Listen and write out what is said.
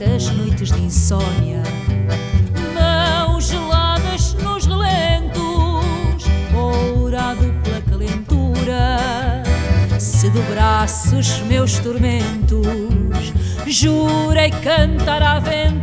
Das noites de insônia, mãos geladas nos relentos, ourado pela calentura, se dobrasse os meus tormentos, jurei cantar à vento